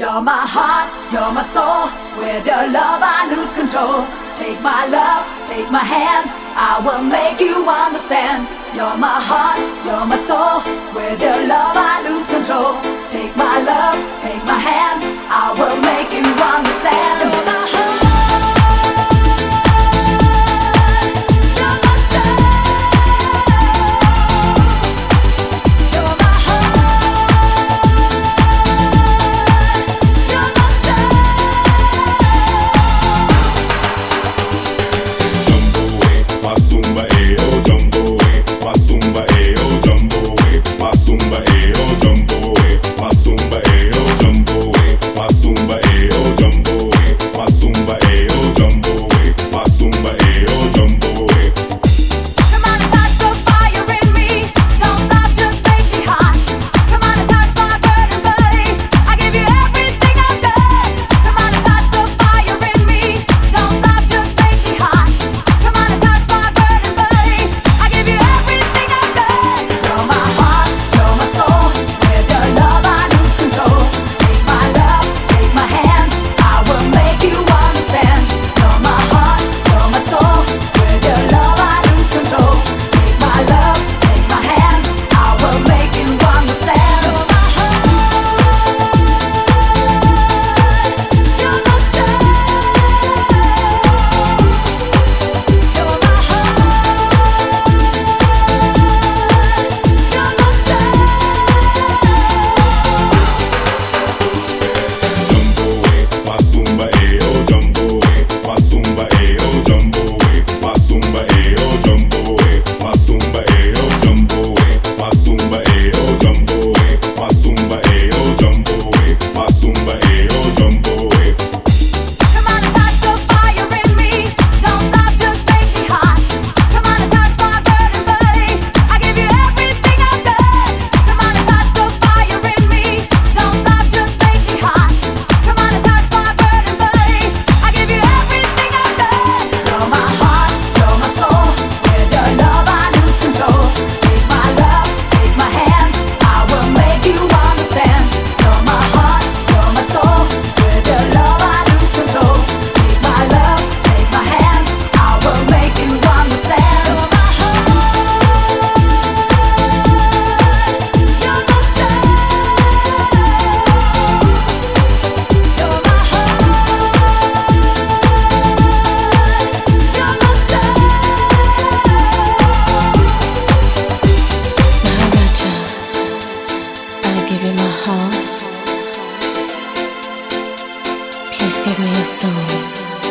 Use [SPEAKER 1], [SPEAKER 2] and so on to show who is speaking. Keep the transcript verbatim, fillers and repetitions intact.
[SPEAKER 1] You're my heart, you're my soul. With your love I lose control. Take my love, take my hand, I will make you understand. You're my heart, you're my soul. With your love I lose control. Take my love, take my hand, I will make you understand. You're my heart.
[SPEAKER 2] Please give me your soul.